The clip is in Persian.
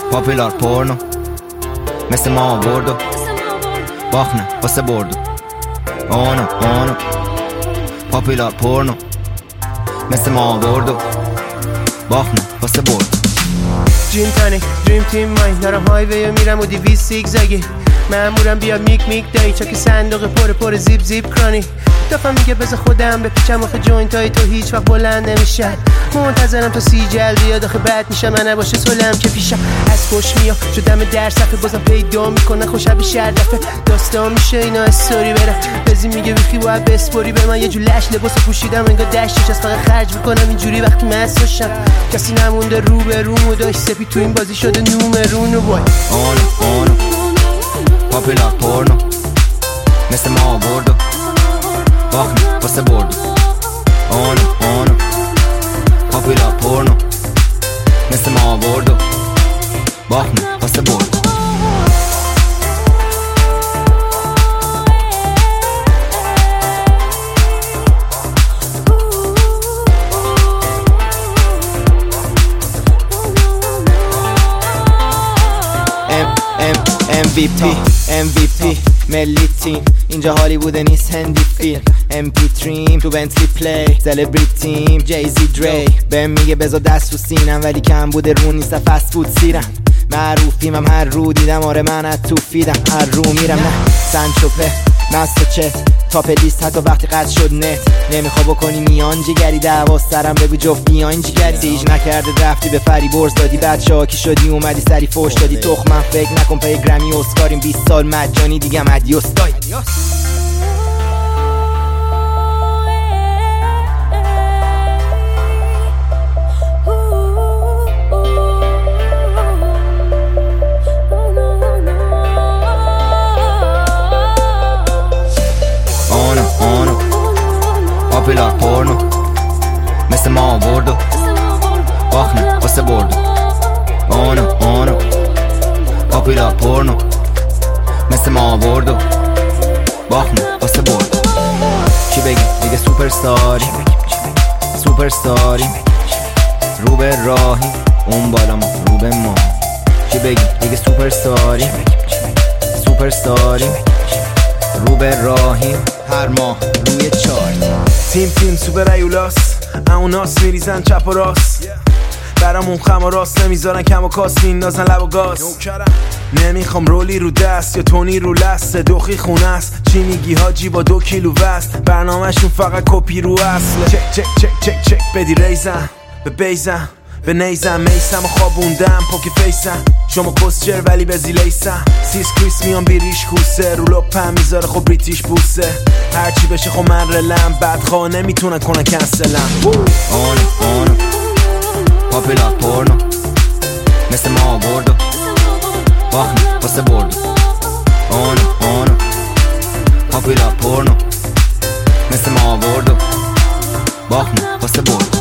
پاپولار پورنو مثل ما آوردو باخنه واسه بردو آنو پاپولار پورنو مثل ما آوردو باخنه واسه بردو جین تانیک دریم تیم ماین دارم هایوی میرم و 200 زیگزگی مامورم بیا میک دایی چاک صندوق پر زیب کرانی دفعه میگه بذار خودم بپیچم آخه جوینت های تو هیچ وقت بلند نمیشن منتظرم تا 30 جلد بیاد آخه بد میشه من نباشه سلم که پیشم از خوش میام شدم در صفحه بازم پیدا میکنن خوشبی شردفه داستان میشه اینا استوری بره بزی میگه بیخی باید بسپوری به من یه جو لش لباسو پوشیدم انگار دشتش از فقط خرج میکنم اینجوری وقتی مست باشم کسی نمونده رو به رومو داشت سپی تو این بازی شده نومرونو وای آنو پاپولار پورنو مثل ما آوردو باخنه واسه بردو آنو پاپولار پورنو مثل ما آوردو باخنه واسه بردو MVP ملی تیم اینجا هالیوود نیست هندی فیلم MP3 تو بنتلی پلی سلبریتیم جیزی دری بهم میگه بذار دست رو سینم ولی کم بوده رو نیست فست فود سیرم معروفیم هم هر رو دیدم آره من از تو فیدم هر رو میرم نه سنچوپه مست و چت تاپ لیست حتی وقتی قد شد نت نمیخوا بکنی میان جگری دعوا سرم بگو جفت بیاین جگری سیج نکرده رفتی به فری برز دادی بعد شاکی شدی اومدی سری فوش دادی تخمم فکر نکن پای گرمی اسکاریم 20 سال مجانی دیگم ادیوس دای پاپولار پورنو مثل ما آوردو باخنه واسه بردو آنو پاپولار پورنو مثل ما آوردو باخنه واسه بردو چی بگی دیگه سوپر استاری رو به راهی اون بالا ما رو به ما چی بگی دیگه سوپر استاری رو به راهی هر ماه روی چارت تیم سوپر ایولاس اوناس میریزن چپ و راست برامون خم و راست نمیذارن کم و کاست میندازن لب و گاز نمیخوام رولی رو دست یا تونی رو لست دوخی خونه است چی میگی حاجی با 2 کیلو وزن برنامهشون فقط کپی رو اصله چک بدی ریزم به بیزم به نیزم میسم و خوابوندم پوکی فیسم شما کسچر ولی به زیلیسم سیس کریس میان بیریش کوسه رو لپم میذاره خب بریتیش بوسه هرچی بشه خب من رلم بدخواه نمیتونن کنن کنسلم آنو پاپولار پورنو مثل ما آوردو باخنه واسه بردو آنو پاپولار پورنو مثل ما آوردو باخنه واسه بردو